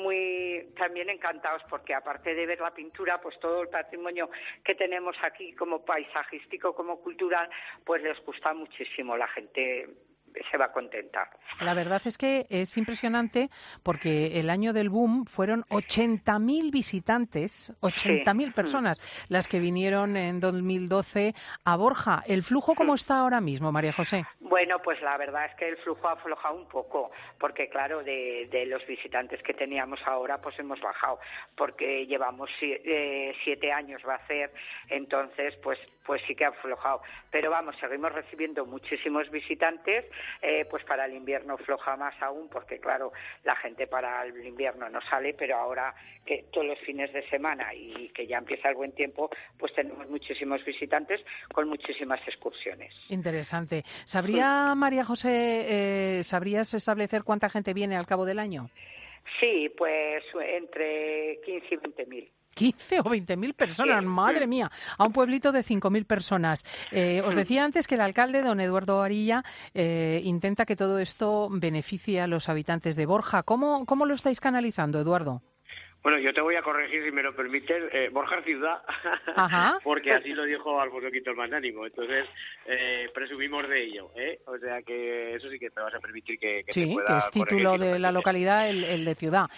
muy también encantados, porque aparte de ver la pintura, pues todo el patrimonio que tenemos aquí, como paisajístico, como cultural, pues les gusta muchísimo. La gente se va contenta. La verdad es que es impresionante, porque el año del boom fueron ochenta mil visitantes, ochenta mil sí. personas las que vinieron en dos mil doce a Borja. ¿El flujo cómo está ahora mismo, María José? Bueno, pues la verdad es que el flujo ha aflojado un poco, porque claro, de, de los visitantes que teníamos ahora, pues hemos bajado, porque llevamos eh, siete años va a ser, entonces pues pues sí que ha aflojado. Pero vamos, seguimos recibiendo muchísimos visitantes. Eh, pues para el invierno floja más aún, porque claro, la gente para el invierno no sale, pero ahora que todos los fines de semana y que ya empieza el buen tiempo, pues tenemos muchísimos visitantes con muchísimas excursiones. Interesante. ¿Sabría, María José, eh, sabrías establecer cuánta gente viene al cabo del año? Sí, pues entre quince y veinte mil. quince o veinte mil personas, sí, madre sí. mía, a un pueblito de cinco mil personas. Eh, os decía antes que el alcalde, don Eduardo Arilla, eh, intenta que todo esto beneficie a los habitantes de Borja. ¿Cómo, cómo lo estáis canalizando, Eduardo? Bueno, yo te voy a corregir, si me lo permites, eh, Borja Ciudad, Ajá. porque así lo dijo Alfonso Quinto el Magnánimo, entonces eh, presumimos de ello, ¿eh? O sea que eso sí que te vas a permitir que, que sí, te pueda que es título corregir, de la localidad, el, el de ciudad.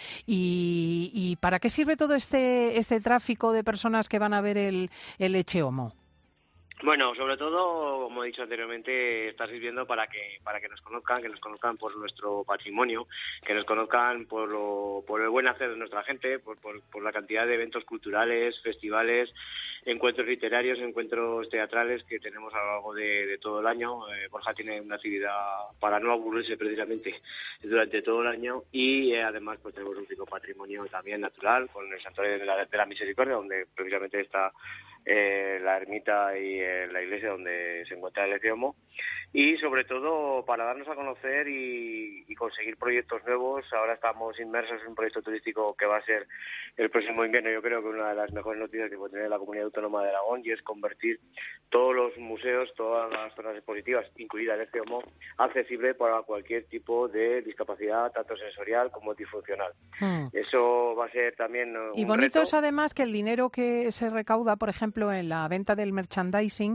¿Y, ¿Y para qué sirve todo este este tráfico de personas que van a ver el, el Echeomo? Bueno, sobre todo, como he dicho anteriormente, está sirviendo para que para que nos conozcan, que nos conozcan por nuestro patrimonio, que nos conozcan por lo por el buen hacer de nuestra gente, por, por, por la cantidad de eventos culturales, festivales, encuentros literarios, encuentros teatrales que tenemos a lo largo de, de todo el año. Eh, Borja tiene una actividad para no aburrirse precisamente durante todo el año y eh, además pues tenemos un rico patrimonio también natural con el Santuario de la, de la Misericordia, donde precisamente está Eh, la ermita y eh, la iglesia donde se encuentra el Echeomo, y sobre todo para darnos a conocer y, y conseguir proyectos nuevos. Ahora estamos inmersos en un proyecto turístico que va a ser el próximo invierno. Yo creo que una de las mejores noticias que puede tener la Comunidad Autónoma de Aragón, y es convertir todos los museos, todas las zonas expositivas, incluida el Echeomo, accesible para cualquier tipo de discapacidad, tanto sensorial como disfuncional. Hmm. Eso va a ser también un Y bonito reto. es además que el dinero que se recauda, por ejemplo, en la venta del merchandising,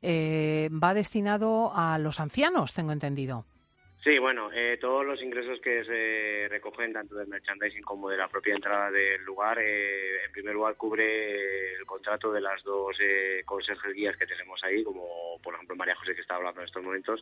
eh, va destinado a los ancianos, tengo entendido. Sí, bueno, eh, todos los ingresos que se recogen tanto del merchandising como de la propia entrada del lugar, eh, en primer lugar cubre el contrato de las dos eh, conserjes guías que tenemos ahí como por ejemplo María José que está hablando en estos momentos.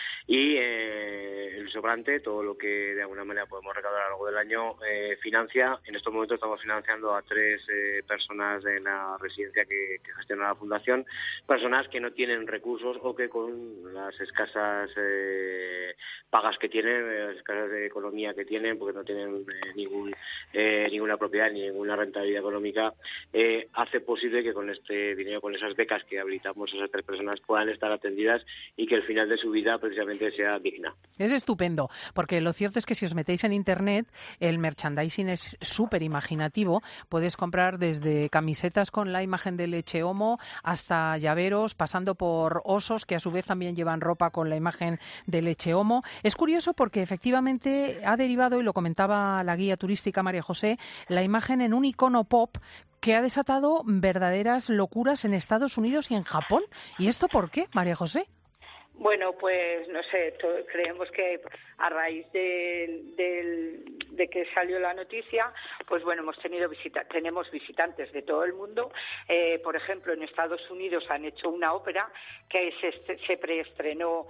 Y eh, el sobrante, todo lo que de alguna manera podemos recaudar a lo largo del año, eh, financia. En estos momentos estamos financiando a tres eh, personas en la residencia que, que gestiona la Fundación, personas que no tienen recursos o que con las escasas eh, pagas que tienen, las escasas de economía que tienen, porque no tienen eh, ningún eh, ninguna propiedad ni ninguna rentabilidad económica, eh, hace posible que con este dinero, con esas becas que habilitamos a esas tres personas, puedan estar atendidas y que el final de su vida precisamente sea digna. Es estupendo, porque lo cierto es que si os metéis en Internet, el merchandising es súper imaginativo. Puedes comprar desde camisetas con la imagen de Leche Homo hasta llaveros, pasando por osos que a su vez también llevan ropa con la imagen de Leche Homo. Es curioso porque efectivamente ha derivado, y lo comentaba la guía turística María José, la imagen en un icono pop que ha desatado verdaderas locuras en Estados Unidos y en Japón. ¿Y esto por qué, María José? Bueno, pues no sé, to- creemos que a raíz de, de, de que salió la noticia, pues bueno, hemos tenido visita- tenemos visitantes de todo el mundo. Eh, por ejemplo, en Estados Unidos han hecho una ópera que se, est- se preestrenó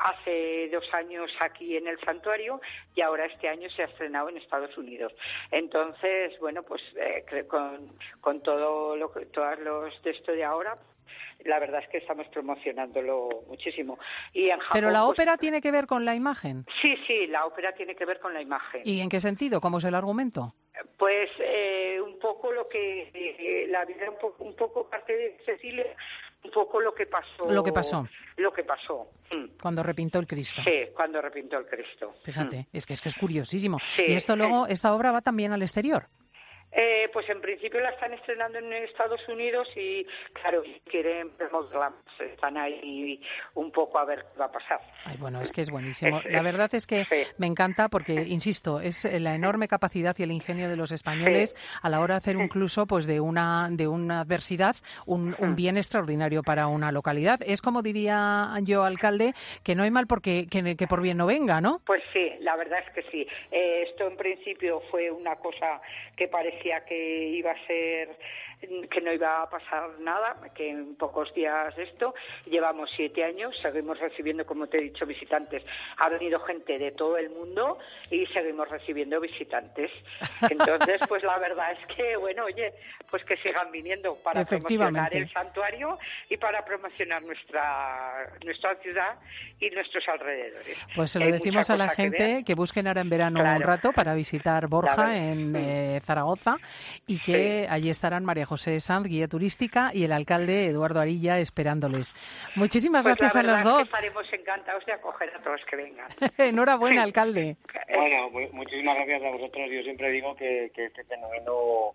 hace dos años aquí en el santuario y ahora este año se ha estrenado en Estados Unidos. Entonces, bueno, pues eh, cre- con, con todo lo que, todos los de esto de ahora, la verdad es que estamos promocionándolo muchísimo. Y en Japón, Pero la pues, ópera tiene que ver con la imagen. sí, sí, la ópera tiene que ver con la imagen. ¿Y en qué sentido? ¿Cómo es el argumento? Pues eh, un poco lo que eh, la vida un poco, un poco parte de Cecilia, un poco lo que pasó. Lo que pasó. Lo que pasó. Mm. Cuando repintó el Cristo. Sí, cuando repintó el Cristo. Fíjate, Mm. es que es que es curiosísimo. Sí, y esto sí. luego, esta obra va también al exterior. Eh, pues en principio la están estrenando en Estados Unidos y, claro, quieren promoverla más. Están ahí un poco a ver qué va a pasar. Ay, bueno, es que es buenísimo. Es- La es- verdad es que sí. me encanta porque, insisto, es la enorme capacidad y el ingenio de los españoles a la hora de hacer incluso pues de una de una adversidad un, un bien extraordinario para una localidad. Es como diría yo, alcalde, que no hay mal porque que, que por bien no venga, ¿no? Pues sí, la verdad es que sí. Eh, esto en principio fue una cosa que parecía que iba a ser, que no iba a pasar nada, que en pocos días esto. Llevamos siete años, seguimos recibiendo, como te he dicho, visitantes. Ha venido gente de todo el mundo y seguimos recibiendo visitantes. Entonces, pues la verdad es que, bueno, oye, pues que sigan viniendo para promocionar Efectivamente. el santuario y para promocionar nuestra nuestra ciudad y nuestros alrededores. Pues se lo Hay decimos mucha a la cosa que gente ver. que busquen ahora en verano Claro. un rato para visitar Borja Claro. en eh, Zaragoza y que allí estarán María José Sanz, guía turística, y el alcalde Eduardo Arilla esperándoles. Muchísimas Pues gracias la a los verdad es dos. que estaremos encantados de acoger a todos que vengan. Enhorabuena, alcalde. Bueno, mu- muchísimas gracias a vosotros. Yo siempre digo que, que este fenómeno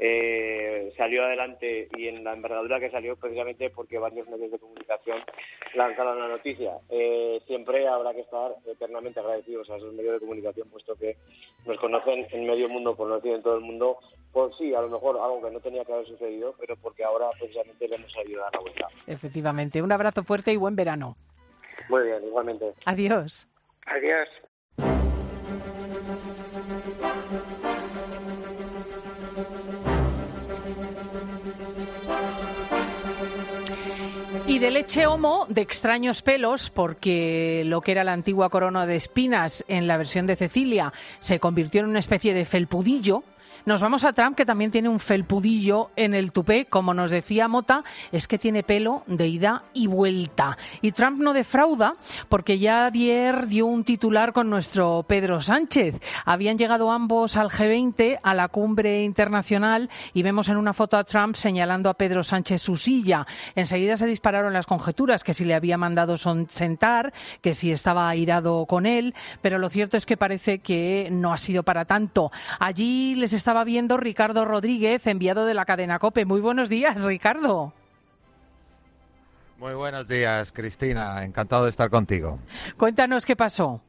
eh, salió adelante y en la envergadura que salió precisamente porque varios medios de comunicación lanzaron la noticia. Eh, siempre habrá que estar eternamente agradecidos a esos medios de comunicación, puesto que nos conocen en medio mundo, conocido en todo el mundo, por sí, a lo mejor algo que no tenía que haber sucedido, pero porque ahora precisamente le hemos ayudado a dar la vuelta. Efectivamente. Un abrazo fuerte y buen verano. Muy bien, igualmente. Adiós. Adiós. Y de Leche Homo, de extraños pelos, porque lo que era la antigua corona de espinas en la versión de Cecilia se convirtió en una especie de felpudillo. Nos vamos a Trump, que también tiene un felpudillo en el tupé, como nos decía Mota, es que tiene pelo de ida y vuelta. Y Trump no defrauda, porque ya ayer dio un titular con nuestro Pedro Sánchez. Habían llegado ambos al G veinte, a la cumbre internacional, y vemos en una foto a Trump señalando a Pedro Sánchez su silla. Enseguida se dispararon las conjeturas, que si le había mandado son- sentar, que si estaba airado con él, pero lo cierto es que parece que no ha sido para tanto. Allí les estaba viendo Ricardo Rodríguez, enviado de la cadena COPE. Muy buenos días, Ricardo. Muy buenos días, Cristina. Encantado de estar contigo. Cuéntanos qué pasó.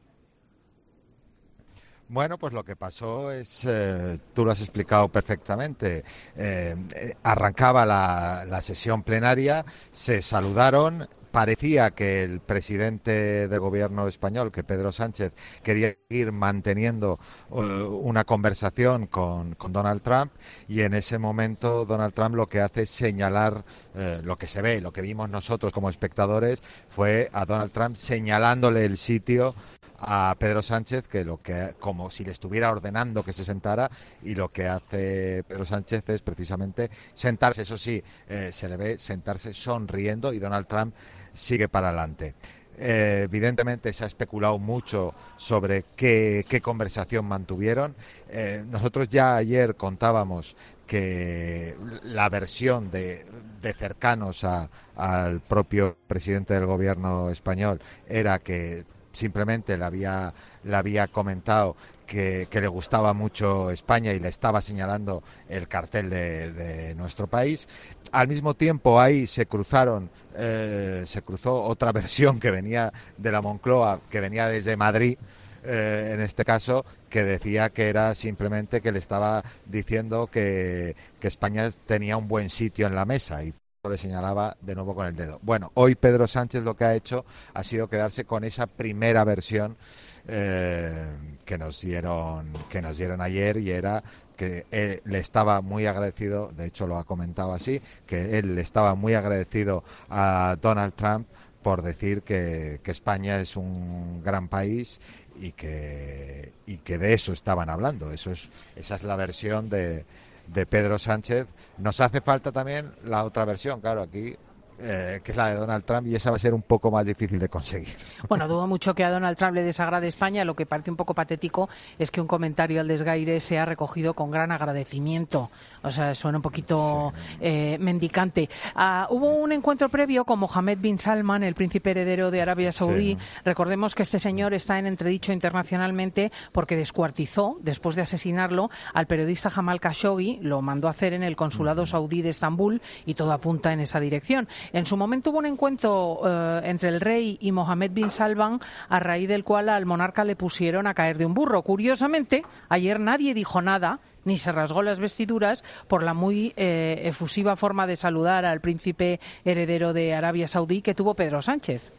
Bueno, pues lo que pasó es, eh, tú lo has explicado perfectamente, eh, eh, arrancaba la, la sesión plenaria, se saludaron, parecía que el presidente del gobierno español, que Pedro Sánchez, quería ir manteniendo uh, una conversación con, con Donald Trump, y en ese momento Donald Trump lo que hace es señalar uh, lo que se ve, lo que vimos nosotros como espectadores, fue a Donald Trump señalándole el sitio a Pedro Sánchez, que lo que como si le estuviera ordenando que se sentara, y lo que hace Pedro Sánchez es precisamente sentarse. Eso sí, eh, se le ve sentarse sonriendo, y Donald Trump sigue para adelante. Eh, evidentemente se ha especulado mucho sobre qué, qué conversación mantuvieron. Eh, nosotros ya ayer contábamos que la versión de, de cercanos a, al propio presidente del gobierno español era que simplemente le había, le había comentado que, que le gustaba mucho España y le estaba señalando el cartel de, de nuestro país. Al mismo tiempo ahí se cruzaron, eh, se cruzó otra versión que venía de la Moncloa, que venía desde Madrid, eh, en este caso, que decía que era simplemente que le estaba diciendo que, que España tenía un buen sitio en la mesa, y le señalaba de nuevo con el dedo. Bueno, hoy Pedro Sánchez lo que ha hecho ha sido quedarse con esa primera versión eh, que nos dieron que nos dieron ayer, y era que él le estaba muy agradecido, de hecho lo ha comentado así, que él le estaba muy agradecido a Donald Trump por decir que, que España es un gran país, y que y que de eso estaban hablando. Eso es esa es la versión de de Pedro Sánchez. Nos hace falta también la otra versión, claro, aquí, eh, que es la de Donald Trump, y esa va a ser un poco más difícil de conseguir. Bueno, dudo mucho que a Donald Trump le desagrade España. Lo que parece un poco patético es que un comentario al desgaire se ha recogido con gran agradecimiento. O sea, suena un poquito sí. eh, mendicante. Uh, hubo un encuentro previo con Mohammed bin Salman, el príncipe heredero de Arabia Saudí. Sí. Recordemos que este señor está en entredicho internacionalmente porque descuartizó, después de asesinarlo, al periodista Jamal Khashoggi. Lo mandó a hacer en el consulado saudí de Estambul, y todo apunta en esa dirección. En su momento hubo un encuentro uh, entre el rey y Mohammed bin Salman, a raíz del cual al monarca le pusieron a caer de un burro. Curiosamente, ayer nadie dijo nada, ni se rasgó las vestiduras por la muy eh, efusiva forma de saludar al príncipe heredero de Arabia Saudí que tuvo Pedro Sánchez.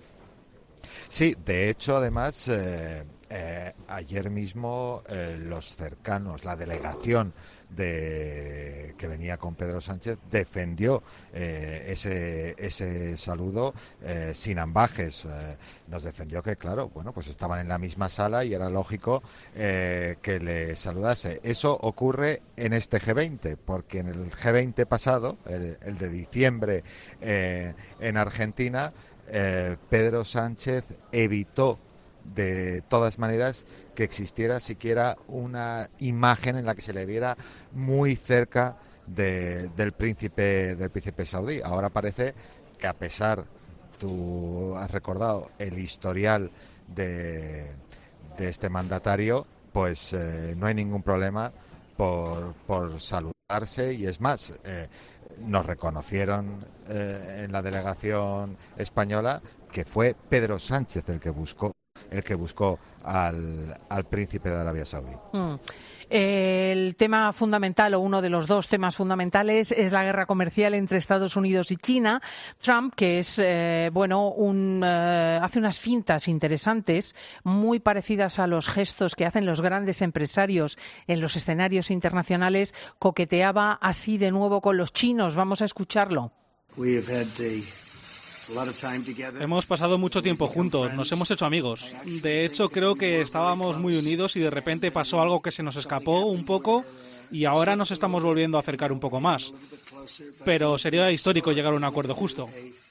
Sí, de hecho, además, eh, eh, ayer mismo eh, los cercanos, la delegación de que venía con Pedro Sánchez, defendió eh, ese ese saludo eh, sin ambajes. Eh, nos defendió que, claro, bueno, pues estaban en la misma sala y era lógico eh, que le saludase. Eso ocurre en este G veinte, porque en el G veinte pasado, el, el de diciembre eh, en Argentina, eh, Pedro Sánchez evitó de todas maneras que existiera siquiera una imagen en la que se le viera muy cerca de, del príncipe del príncipe saudí. Ahora parece que, a pesar, tú has recordado el historial de, de este mandatario, pues eh, no hay ningún problema por, por saludarse, y es más, eh, nos reconocieron eh, en la delegación española que fue Pedro Sánchez el que buscó el que buscó al, al príncipe de Arabia Saudí. Mm. El tema fundamental, o uno de los dos temas fundamentales, es la guerra comercial entre Estados Unidos y China. Trump, que es, eh, bueno, un, eh, hace unas fintas interesantes, muy parecidas a los gestos que hacen los grandes empresarios en los escenarios internacionales, coqueteaba así de nuevo con los chinos. Vamos a escucharlo. Hemos pasado mucho tiempo juntos, nos hemos hecho amigos. De hecho, creo que estábamos muy unidos y de repente pasó algo que se nos escapó un poco y ahora nos estamos volviendo a acercar un poco más. Pero sería histórico llegar a un acuerdo justo.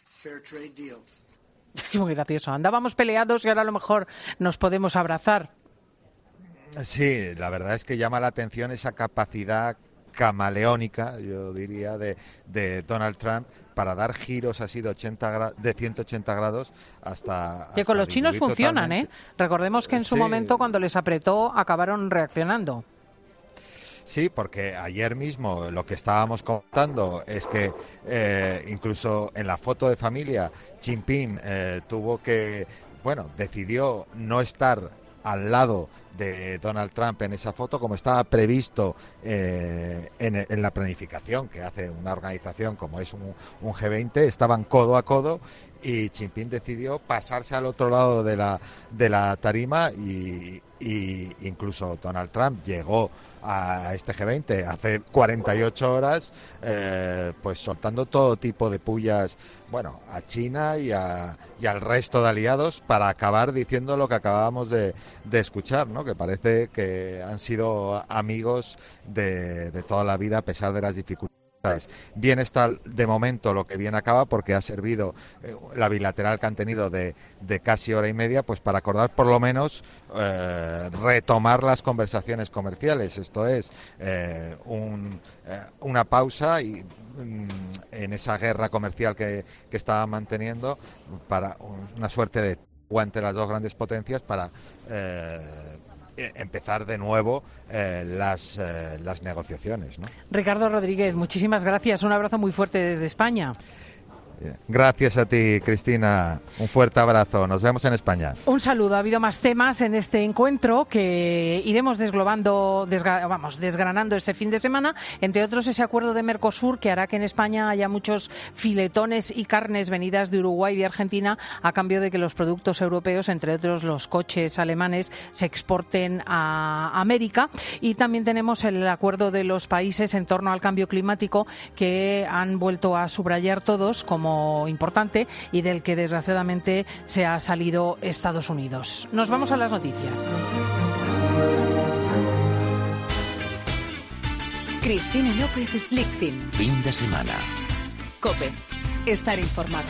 Muy gracioso. Andábamos peleados y ahora a lo mejor nos podemos abrazar. Sí, la verdad es que llama la atención esa capacidad camaleónica, yo diría, de, de Donald Trump para dar giros así de, ochenta gra- de ciento ochenta grados hasta... Que hasta con los chinos funcionan, totalmente. ¿eh? Recordemos que en su Sí. momento, cuando les apretó, acabaron reaccionando. Sí, porque ayer mismo lo que estábamos contando es que eh, incluso en la foto de familia, Xi Jinping eh, tuvo que, bueno, decidió no estar al lado de Donald Trump en esa foto, como estaba previsto eh, en, en la planificación que hace una organización como es un, un G veinte. Estaban codo a codo y Xi Jinping decidió pasarse al otro lado de la, de la tarima y, y incluso Donald Trump llegó a este G veinte hace cuarenta y ocho horas, eh, pues soltando todo tipo de pullas, bueno, a China y, a, y al resto de aliados, para acabar diciendo lo que acabábamos de, de escuchar, ¿no? Que parece que han sido amigos de, de toda la vida a pesar de las dificultades. Bien está de momento lo que bien acaba, porque ha servido eh, la bilateral que han tenido de, de casi hora y media, pues para acordar por lo menos eh, retomar las conversaciones comerciales. Esto es eh, un, eh, una pausa y mm, en esa guerra comercial que, que estaban manteniendo, para una suerte de entre las dos grandes potencias para eh, empezar de nuevo eh, las, eh, las negociaciones, ¿no? Ricardo Rodríguez, muchísimas gracias. Un abrazo muy fuerte desde España. Gracias a ti, Cristina. Un fuerte abrazo. Nos vemos en España. Un saludo. Ha habido más temas en este encuentro que iremos desglobando, desgra vamos, desgranando este fin de semana. Entre otros, ese acuerdo de Mercosur que hará que en España haya muchos filetones y carnes venidas de Uruguay y de Argentina a cambio de que los productos europeos, entre otros los coches alemanes, se exporten a América. Y también tenemos el acuerdo de los países en torno al cambio climático que han vuelto a subrayar todos como importante y del que desgraciadamente se ha salido Estados Unidos. Nos vamos a las noticias. Cristina López Lichtin. Fin de semana. COPE. Estar informado.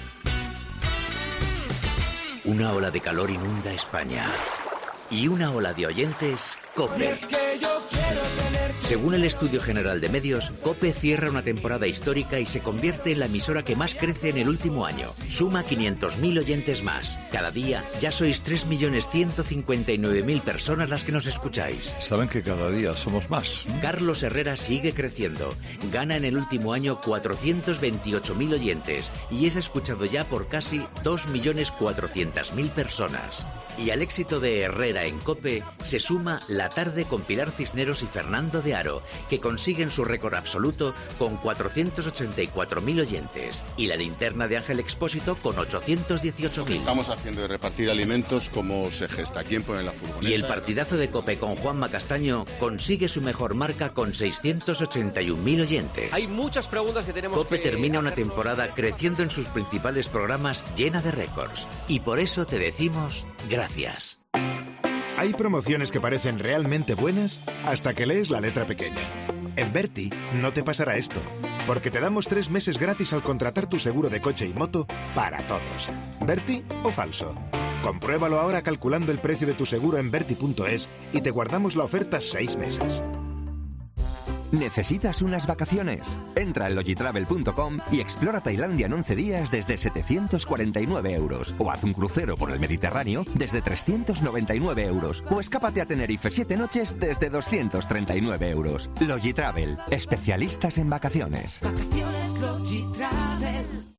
Una ola de calor inunda España. Y una ola de oyentes, COPE. Según el Estudio General de Medios, COPE cierra una temporada histórica y se convierte en la emisora que más crece en el último año. Suma quinientos mil oyentes más. Cada día ya sois tres millones ciento cincuenta y nueve mil personas las que nos escucháis. Saben que cada día somos más. Carlos Herrera sigue creciendo. Gana en el último año cuatrocientos veintiocho mil oyentes y es escuchado ya por casi dos millones cuatrocientas mil personas. Y al éxito de Herrera en COPE se suma La Tarde con Pilar Cisneros y Fernando de Aro, que consiguen su récord absoluto con cuatrocientos ochenta y cuatro mil oyentes. Y La Linterna de Ángel Expósito con ochocientos dieciocho mil. Estamos haciendo de repartir alimentos como se gesta. ¿Quién pone la furgoneta? Y el partidazo de COPE con Juanma Castaño consigue su mejor marca con seiscientos ochenta y un mil oyentes. Hay muchas preguntas que tenemos COPE que termina una hacernos. temporada creciendo en sus principales programas, llena de récords. Y por eso te decimos gracias. Gracias. Hay promociones que parecen realmente buenas hasta que lees la letra pequeña. En Berti no te pasará esto, porque te damos tres meses gratis al contratar tu seguro de coche y moto para todos. ¿Berti o falso? Compruébalo ahora calculando el precio de tu seguro en berti punto es y te guardamos la oferta seis meses. ¿Necesitas unas vacaciones? Entra en logitravel punto com y explora Tailandia en once días desde setecientos cuarenta y nueve euros. O haz un crucero por el Mediterráneo desde trescientos noventa y nueve euros. O escápate a Tenerife siete noches desde doscientos treinta y nueve euros. Logitravel, especialistas en vacaciones. Vacaciones Logitravel.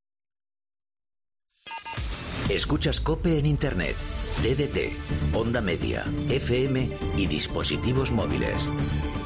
Escuchas COPE en Internet, D D T, Onda Media, F M y dispositivos móviles.